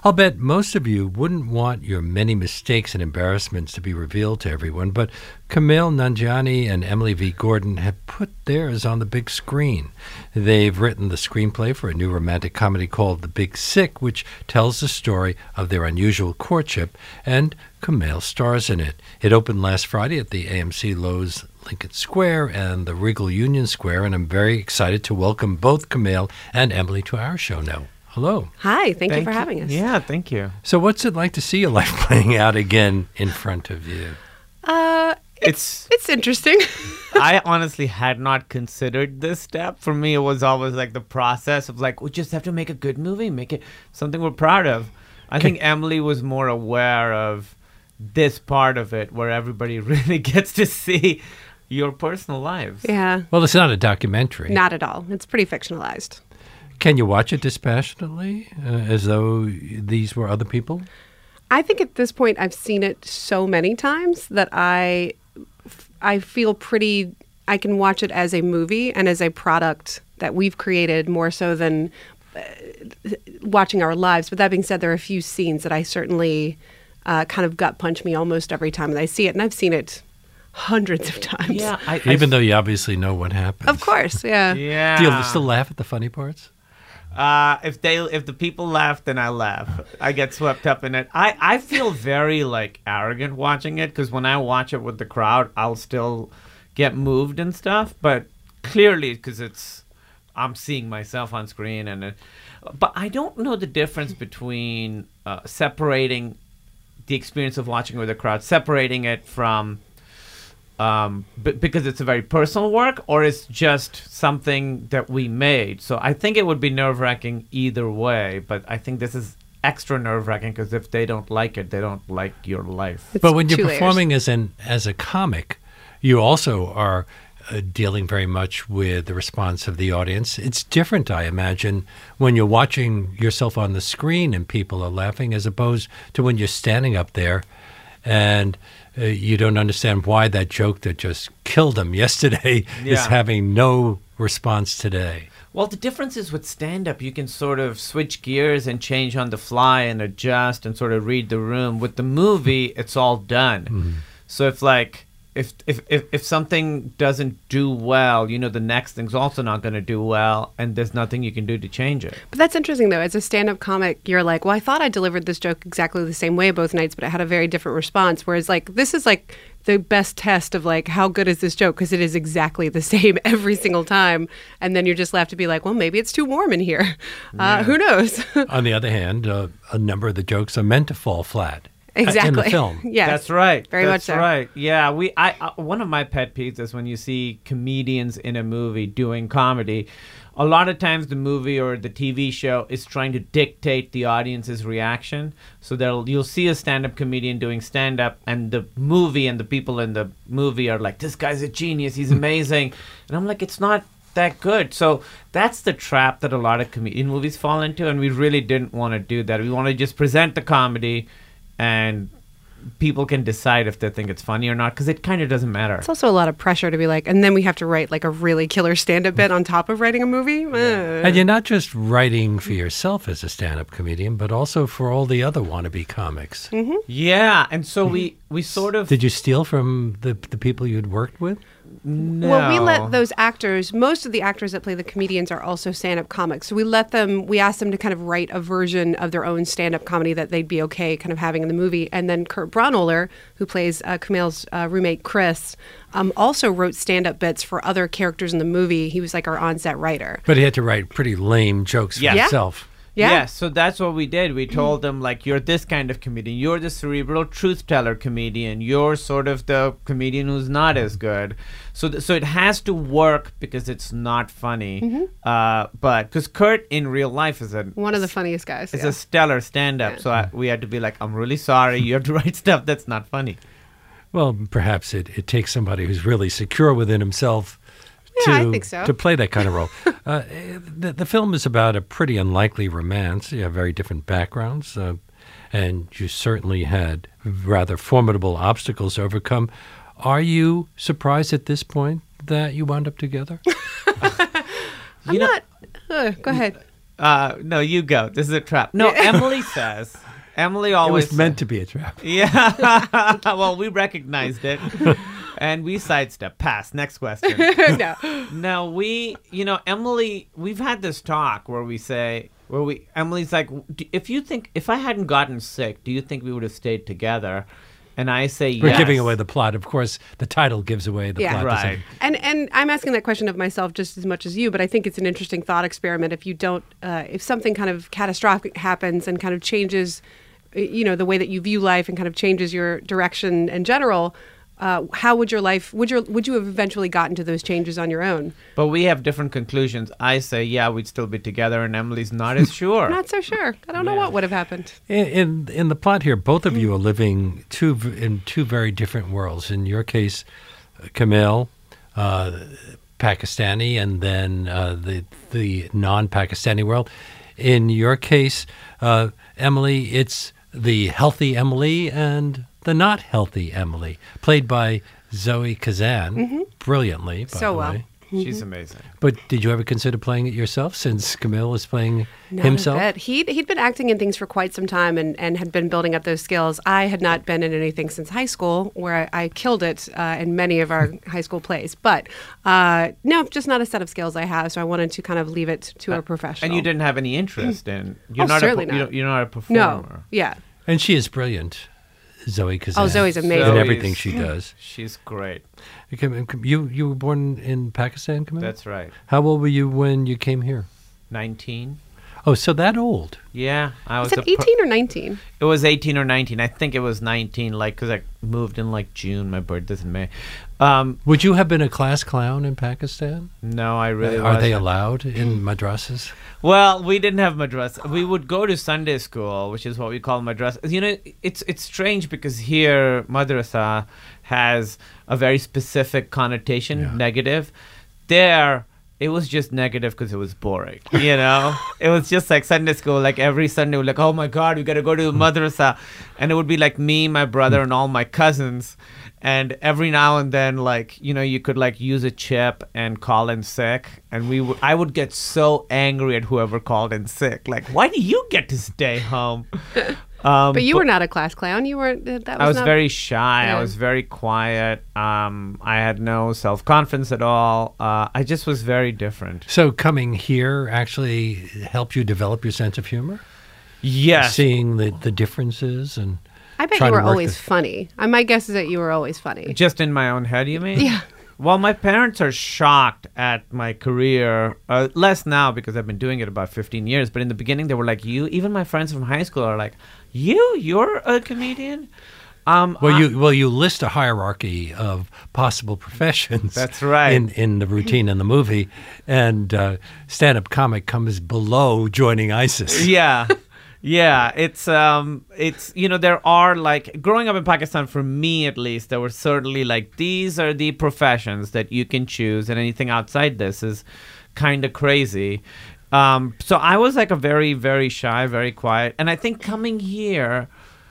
I'll bet most of you wouldn't want your many mistakes and embarrassments to be revealed to everyone, but Kumail Nanjiani and Emily V. Gordon have put theirs on the big screen. They've written the screenplay for a new romantic comedy called The Big Sick, which tells the story of their unusual courtship, and Kumail stars in it. It opened last Friday at the AMC Loews Lincoln Square and the Regal Union Square, and I'm very excited to welcome both Kumail and Emily to our show now. Hello. Hi, thank you for having us. Yeah, thank you. So what's it like to see your life playing out again in front of you? It's interesting. I honestly had not considered this step. For me, it was always like the process of like, we just have to make a good movie, make it something we're proud of. I think Emily was more aware of this part of it where everybody really gets to see your personal lives. Yeah. Well, it's not a documentary. Not at all. It's pretty fictionalized. Can you watch it dispassionately, as though these were other people? I think at this point I've seen it so many times that I feel pretty, I can watch it as a movie and as a product that we've created more so than watching our lives. But that being said, there are a few scenes that I certainly kind of gut punch me almost every time that I see it. And I've seen it hundreds of times. Yeah, Even though you obviously know what happened. Of course, yeah. Yeah. Do you still laugh at the funny parts? If the people laugh, then I laugh. I get swept up in it. I feel very like arrogant watching it because when I watch it with the crowd, I'll still get moved and stuff. But clearly, because I'm seeing myself on screen, but I don't know the difference between separating the experience of watching with the crowd, separating it from. Because it's a very personal work, or it's just something that we made. So I think it would be nerve-wracking either way, but I think this is extra nerve-wracking because if they don't like it, they don't like your life. It's but when you're 2 layers. performing as a comic, you also are dealing very much with the response of the audience. It's different, I imagine, when you're watching yourself on the screen and people are laughing as opposed to when you're standing up there and you don't understand why that joke that just killed him yesterday is having no response today. Well, the difference is with stand-up, you can sort of switch gears and change on the fly and adjust and sort of read the room. With the movie, it's all done. Mm-hmm. So if something doesn't do well, the next thing's also not going to do well, and there's nothing you can do to change it. But that's interesting, though. As a stand-up comic, you're like, well, I thought I delivered this joke exactly the same way both nights, but it had a very different response. Whereas, like, this is like the best test of like, how good is this joke? Because it is exactly the same every single time. And then you're just left to be like, well, maybe it's too warm in here. Who knows? On the other hand, a number of the jokes are meant to fall flat. Exactly. In the film. Yes. That's right. Very much so. That's right. Yeah. One of my pet peeves is when you see comedians in a movie doing comedy. A lot of times the movie or the TV show is trying to dictate the audience's reaction. So you'll see a stand-up comedian doing stand-up, and the movie and the people in the movie are like, this guy's a genius, he's amazing. And I'm like, it's not that good. So that's the trap that a lot of comedian movies fall into, and we really didn't want to do that. We want to just present the comedy and people can decide if they think it's funny or not, because it kind of doesn't matter. It's also a lot of pressure to be like, and then we have to write like a really killer stand-up bit on top of writing a movie. Yeah. And you're not just writing for yourself as a stand-up comedian, but also for all the other wannabe comics. Mm-hmm. Yeah, and so we sort of... Did you steal from the people you'd worked with? No. Well, we let those actors, most of the actors that play the comedians are also stand-up comics. So we asked them to kind of write a version of their own stand-up comedy that they'd be okay kind of having in the movie. And then Kurt Braunohler, who plays Kumail's roommate Chris, also wrote stand-up bits for other characters in the movie. He was like our on-set writer. But he had to write pretty lame jokes for himself. Yeah. So that's what we did. We told them, like, you're this kind of comedian. You're the cerebral truth teller comedian. You're sort of the comedian who's not as good. So it has to work because it's not funny. Mm-hmm. But because Kurt in real life is one of the funniest guys. Is a stellar stand-up. Yeah. So we had to be like, I'm really sorry. You have to write stuff that's not funny. Well, perhaps it takes somebody who's really secure within himself I think so. to play that kind of role. The film is about a pretty unlikely romance. You have very different backgrounds, and you certainly had rather formidable obstacles to overcome. Are you surprised at this point that you wound up together? I'm not. Go ahead. No, you go. This is a trap. No, Emily says. Emily It always was meant to be a trap. Yeah. Well, we recognized it. And we sidestep. Pass. Next question. No. No, Emily, we've had this talk where Emily's like, if I hadn't gotten sick, do you think we would have stayed together? And I say yes. We're giving away the plot. Of course, the title gives away the Yeah. plot. Right. And I'm asking that question of myself just as much as you, but I think it's an interesting thought experiment. If you don't, if something kind of catastrophic happens and kind of changes, the way that you view life and kind of changes your direction in general, how would your life? Would you have eventually gotten to those changes on your own? But we have different conclusions. I say, yeah, we'd still be together, and Emily's not as sure. Not so sure. I don't know what would have happened. In the plot here, both of you are living in two very different worlds. In your case, Camille, Pakistani, and then the non-Pakistani world. In your case, Emily, it's the healthy Emily and the not healthy Emily, played by Zoe Kazan, brilliantly, by So the well. way. She's amazing. But did you ever consider playing it yourself, since Camille is playing Not himself? a bit. He'd been acting in things for quite some time and had been building up those skills. I had not been in anything since high school, where I killed it in many of our high school plays. But no, just not a set of skills I have. So I wanted to kind of leave it to a professional. And you didn't have any interest in. certainly not. You're not a performer. No. Yeah. And she is brilliant, Zoe Kazan. Oh, Zoe's amazing. In Zoe's- everything she does. She's great. You were born in Pakistan, Camille? That's right. How old were you when you came here? 19. Oh, so that old. Yeah, I was. Is it 18 or 19? It was 18 or 19. I think it was 19, because I moved in June. My birthday's in May. Would you have been a class clown in Pakistan? No, I really Are they wasn't. allowed in madrasas? Well, we didn't have madrasa. We would go to Sunday school, which is what we call madrasa. It's strange because here madrasa has a very specific connotation, Yeah. negative. There, it was just negative because it was boring. It was just like Sunday school. Like every Sunday, we're like, oh my God, we got to go to madrasa, and it would be like me, my brother, and all my cousins. And every now and then, you could use a chip and call in sick. And I would get so angry at whoever called in sick. Like, why do you get to stay home? But you were not a class clown. You weren't. I was not, very shy. Yeah. I was very quiet. I had no self-confidence at all. I just was very different. So coming here actually helped you develop your sense of humor? Yes. Seeing the differences and I bet trying you to were work always funny. My guess is that you were always funny. Just in my own head, you mean? Yeah. Well, my parents are shocked at my career. Less now because I've been doing it about 15 years. But in the beginning, they were like, you? Even my friends from high school are like, you're a comedian? You list a hierarchy of possible professions. That's right. In the routine in the movie, and stand-up comic comes below joining ISIS. Yeah. Yeah, it's there are growing up in Pakistan, for me at least, there were certainly these are the professions that you can choose, and anything outside this is kind of crazy. So I was a very, very shy, very quiet, and I think coming here,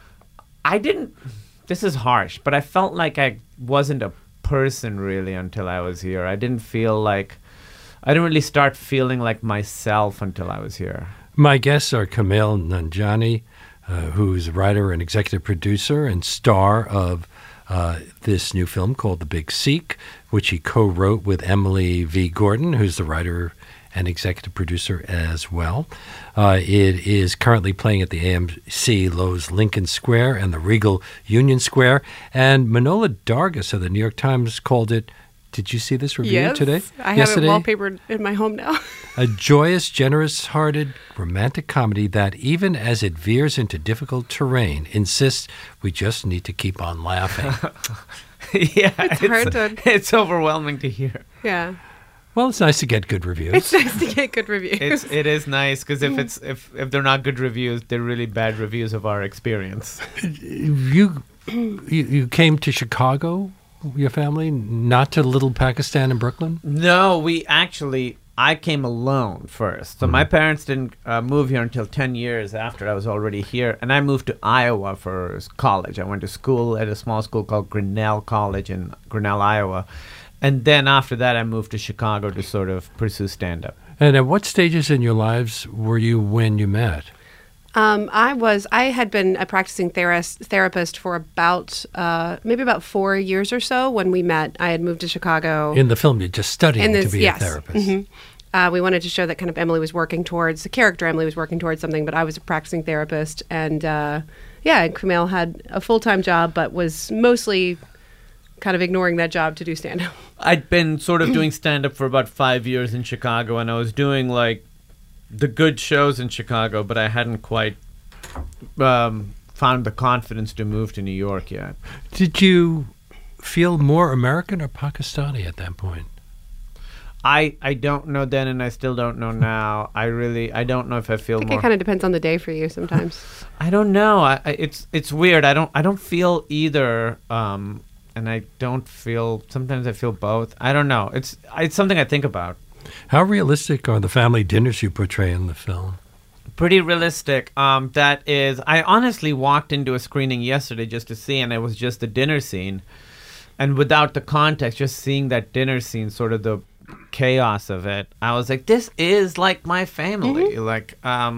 this is harsh, but I felt like I wasn't a person really until I was here. I didn't really start feeling like myself until I was here. My guests are Camille Nanjiani, who's a writer and executive producer and star of this new film called The Big Seek, which he co-wrote with Emily V. Gordon, who's the writer and executive producer as well. It is currently playing at the AMC Lowe's Lincoln Square and the Regal Union Square. And Manohla Dargis of the New York Times called it, did you see this review today? I have it wallpapered in my home now. A joyous, generous-hearted, romantic comedy that, even as it veers into difficult terrain, insists we just need to keep on laughing. Yeah, It's overwhelming to hear. Yeah. Well, it's nice to get good reviews. It's nice to get good reviews. It is nice because if they're not good reviews, they're really bad reviews of our experience. You came to Chicago, your family, not to Little Pakistan in Brooklyn? No, I came alone first. So my parents didn't move here until 10 years after I was already here. And I moved to Iowa for college. I went to school at a small school called Grinnell College in Grinnell, Iowa. And then after that, I moved to Chicago to sort of pursue stand-up. And at what stages in your lives were you when you met? I had been a practicing therapist for maybe about 4 years or so when we met. I had moved to Chicago. In the film, you're just studying to be yes. a therapist. Mm-hmm. We wanted to show that kind of Emily was working towards, the character Emily was working towards something, but I was a practicing therapist. And Kumail had a full-time job, but was mostly kind of ignoring that job to do stand-up. I'd been sort of doing stand-up for about 5 years in Chicago, and I was doing like the good shows in Chicago, but I hadn't quite found the confidence to move to New York yet. Did you feel more American or Pakistani at that point? I don't know then, and I still don't know now. I don't know if I feel I think more. it kind of depends on the day for you sometimes. I don't know. It's weird. I don't feel either, and I don't feel. Sometimes I feel both. I don't know. It's something I think about. How realistic are the family dinners you portray in the film? Pretty realistic. That is, I honestly walked into a screening yesterday just to see, and it was just the dinner scene, and without the context, just seeing that dinner scene, sort of the chaos of it, I was like, this is like my family. Mm-hmm. Like,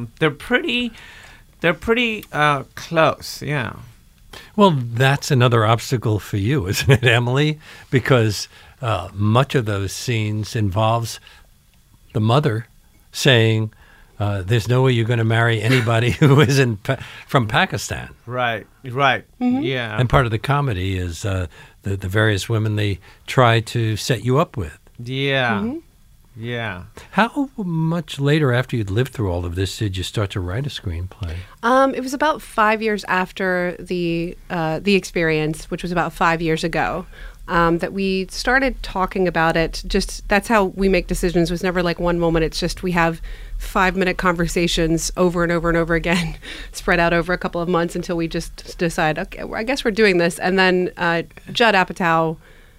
they're pretty close. Yeah. Well, that's another obstacle for you, isn't it, Emily? Because much of those scenes involves the mother saying, there's no way you're going to marry anybody who isn't from Pakistan. Right. Mm-hmm. Yeah. And part of the comedy is the various women they try to set you up with. Yeah. Mm-hmm. Yeah. How much later after you'd lived through all of this did you start to write a screenplay? It was about 5 years after the experience, which was about 5 years ago, that we started talking about it. Just that's how we make decisions. It was never like one moment. It's just we have 5-minute conversations over and over and over again, spread out over a couple of months until we just decide, okay, well, I guess we're doing this. And then Judd Apatow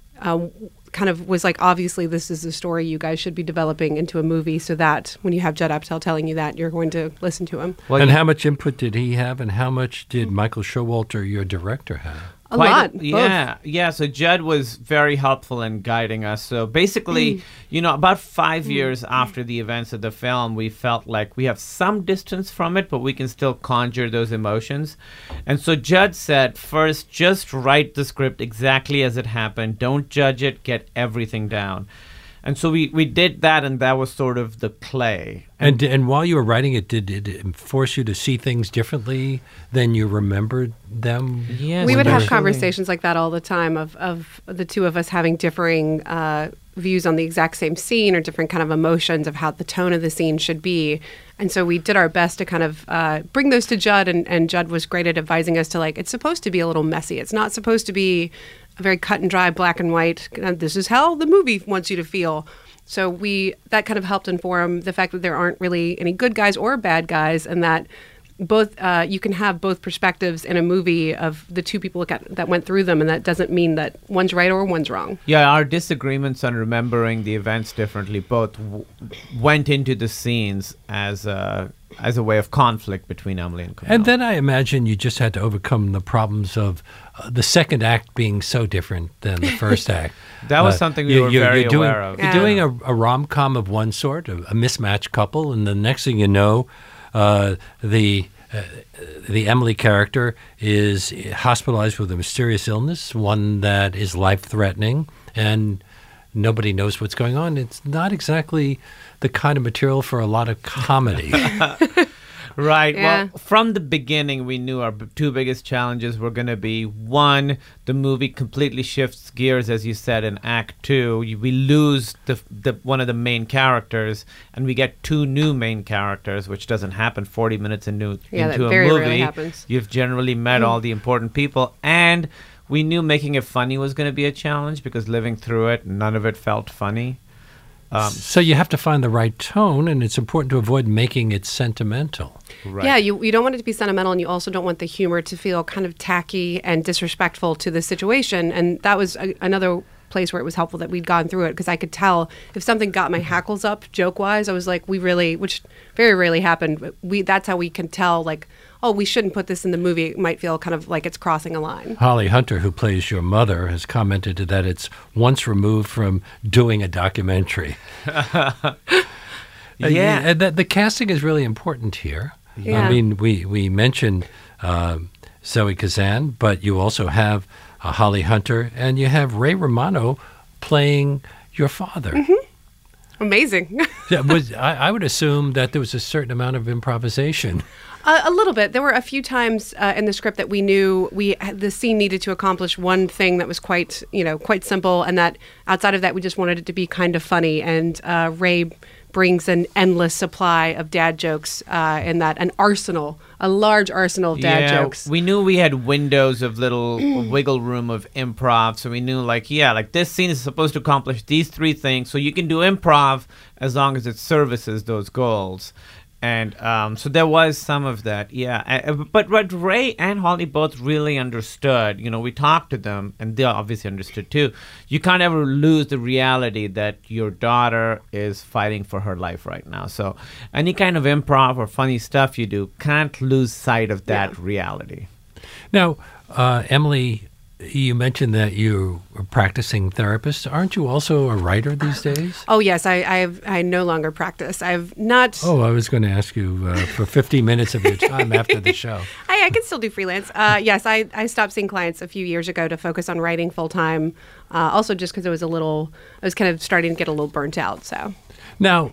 kind of was like, obviously this is a story you guys should be developing into a movie, so that when you have Judd Apatow telling you that, you're going to listen to him. Well, and how much input did he have, and how much did Michael Showalter, your director, have? A lot. Yeah. So Judd was very helpful in guiding us. So basically, about 5 years after the events of the film, we felt like we have some distance from it, but we can still conjure those emotions. And so Judd said, first, just write the script exactly as it happened. Don't judge it. Get everything down. And so we did that, and that was sort of the play. And while you were writing it, did it force you to see things differently than you remembered them? Yes, we would have conversations like that all the time of the two of us having differing views on the exact same scene or different kind of emotions of how the tone of the scene should be. And so we did our best to kind of bring those to Judd, and Judd was great at advising us to, like, it's supposed to be a little messy. It's not supposed to be a very cut and dry, black and white. This is how the movie wants you to feel. So that kind of helped inform the fact that there aren't really any good guys or bad guys, and that both you can have both perspectives in a movie of the two people that went through them, and that doesn't mean that one's right or one's wrong. Yeah, our disagreements on remembering the events differently both went into the scenes as a way of conflict between Emily and Kumail. And then I imagine you just had to overcome the problems of the second act being so different than the first act. That was something we were very aware of. You're doing a rom-com of one sort, a mismatched couple, and the next thing you know, the Emily character is hospitalized with a mysterious illness, one that is life-threatening, and nobody knows what's going on. It's not exactly the kind of material for a lot of comedy. Right. Yeah. Well, from the beginning, we knew our two biggest challenges were going to be, one, the movie completely shifts gears, as you said, in Act 2. We lose the one of the main characters, and we get two new main characters, which doesn't happen 40 minutes into a that movie. very rarely happens. You've generally met all the important people, and we knew making it funny was going to be a challenge, because living through it, none of it felt funny. So you have to find the right tone, and it's important to avoid making it sentimental. Right. Yeah, you don't want it to be sentimental, and you also don't want the humor to feel kind of tacky and disrespectful to the situation. And that was another place where it was helpful that we'd gone through it, because I could tell if something got my hackles up joke-wise, I was like, which very rarely happened, but that's how we can tell, like, oh, we shouldn't put this in the movie. It might feel kind of like it's crossing a line. Holly Hunter, who plays your mother, has commented that it's once removed from doing a documentary. Yeah. And the casting is really important here. Yeah. I mean, we mentioned Zoe Kazan, but you also have Holly Hunter, and you have Ray Romano playing your father. Amazing. I would assume that there was a certain amount of improvisation. A little bit. There were a few times in the script that we knew the scene needed to accomplish one thing that was quite simple, and that outside of that, we just wanted it to be kind of funny. And Ray brings an endless supply of dad jokes in that a large arsenal of dad jokes. We knew we had windows of little wiggle room of improv, so we knew like this scene is supposed to accomplish these three things, so you can do improv as long as it services those goals. And so there was some of that, but what Ray and Holly both really understood, we talked to them, and they obviously understood too, you can't ever lose the reality that your daughter is fighting for her life right now. So any kind of improv or funny stuff you do can't lose sight of that reality. Now, Emily, you mentioned that you're a practicing therapist. Aren't you also a writer these days? Oh yes, I no longer practice. I've not. Oh, I was going to ask you for 50 minutes of your time after the show. I can still do freelance. Yes, I stopped seeing clients a few years ago to focus on writing full time. Also, just because I was kind of starting to get a little burnt out. So now,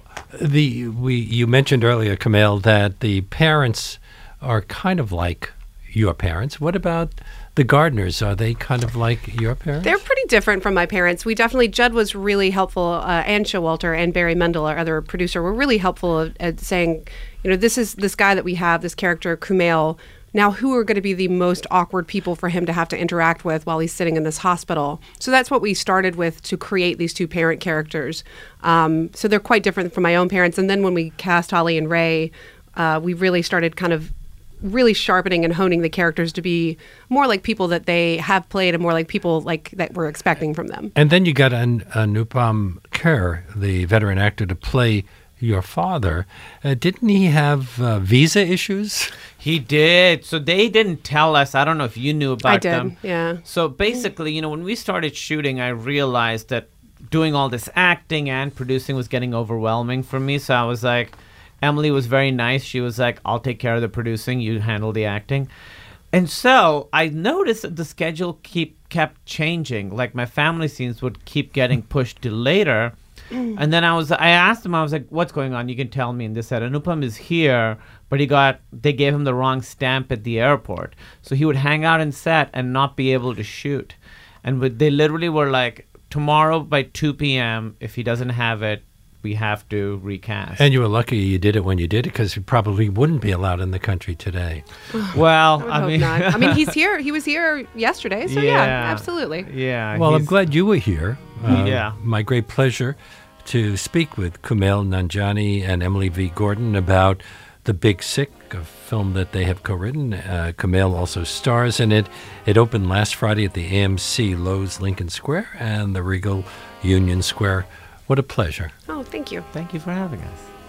you mentioned earlier, Kumail, that the parents are kind of like your parents. What about the Gardners? Are they kind of like your parents? They're pretty different from my parents. Judd was really helpful, and Showalter and Barry Mendel, our other producer, were really helpful at saying, this is this guy that we have, this character, Kumail. Now, who are going to be the most awkward people for him to have to interact with while he's sitting in this hospital? So that's what we started with to create these two parent characters. So they're quite different from my own parents. And then when we cast Holly and Ray, we really started kind of really sharpening and honing the characters to be more like people that they have played and more like people like that we're expecting from them. And then you got Anupam Kher, the veteran actor, to play your father. Didn't he have visa issues? He did. So they didn't tell us. I don't know if you knew about them. I did, yeah. So basically, when we started shooting, I realized that doing all this acting and producing was getting overwhelming for me. So I was like, Emily was very nice. She was like, I'll take care of the producing. You handle the acting. And so I noticed that the schedule kept changing. Like my family scenes would keep getting pushed to later. And then I asked them, I was like, what's going on? You can tell me. And they said, Anupam is here, but they gave him the wrong stamp at the airport. So he would hang out in set and not be able to shoot. And they literally were like, tomorrow by 2 p.m., if he doesn't have it, we have to recast. And you were lucky you did it when you did it, because you probably wouldn't be allowed in the country today. Well, I mean, not. I mean, he's here. He was here yesterday, so yeah absolutely. Yeah. Well, I'm glad you were here. Yeah. My great pleasure to speak with Kumail Nanjiani and Emily V. Gordon about The Big Sick, a film that they have co-written. Kumail also stars in it. It opened last Friday at the AMC Lowe's Lincoln Square and the Regal Union Square. What a pleasure. Oh, thank you. Thank you for having us.